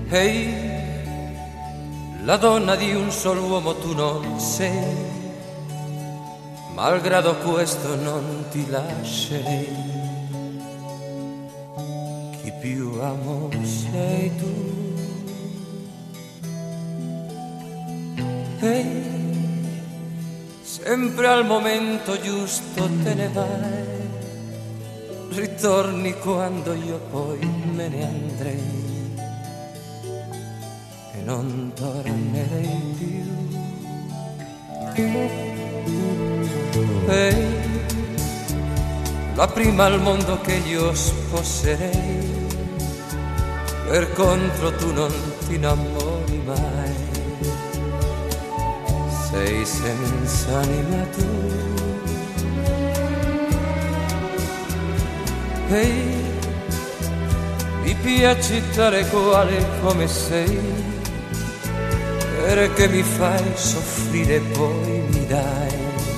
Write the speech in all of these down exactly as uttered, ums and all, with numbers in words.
Ehi, la donna di un solo uomo tu non sei, malgrado questo non ti lascerei. Chi più amo sei tu. Ehi, sempre al momento giusto te ne vai, ritorni quando io poi me ne andrei e non tornerei più. Ehi, la prima al mondo che io sposerei, per contro tu non ti innamori mai, sei senza anima tu. Ehi, mi piace tale quale come sei, perché mi fai soffrire e poi mi dai,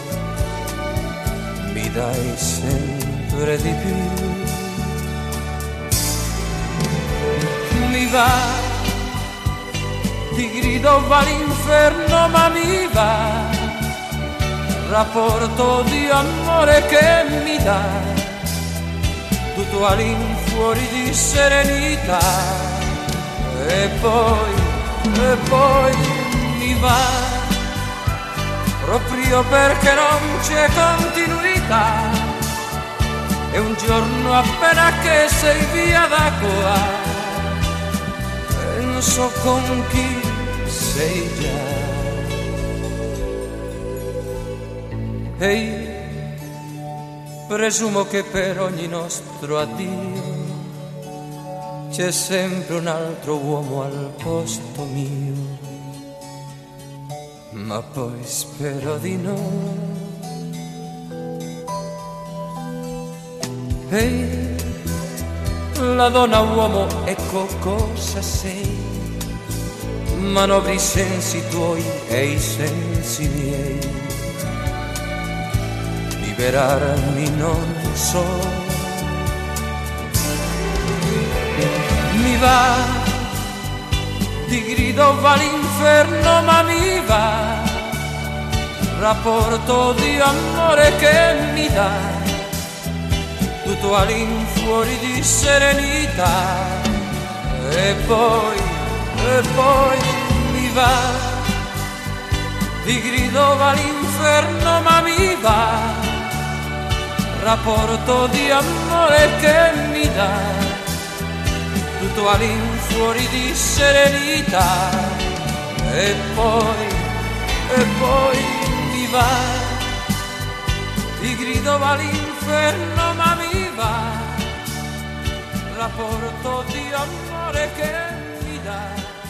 mi dai sempre di più. Mi va, ti grido va l'inferno ma mi va, rapporto di amore che mi dai, tutto all'infuori di serenità, e poi, e poi mi va, proprio perché non c'è continuità, e un giorno appena che sei via da qua, penso con chi sei già. Ehi, presumo che per ogni nostro addio c'è sempre un altro uomo al posto mio, ma poi spero di no. Ehi, la donna uomo, ecco cosa sei, manovri i sensi tuoi e i sensi miei, liberarmi non so. Mi va, ti grido va l'inferno ma mi va, rapporto di amore che mi dai, tutto all'infuori di serenità, e poi, e poi mi va, ti grido va l'inferno ma mi va, rapporto di amore che mi dai, tutto all'infuori di serenità, e poi, e poi mi va, ti grido va l'inferno ma mi va, rapporto di amore che mi dai,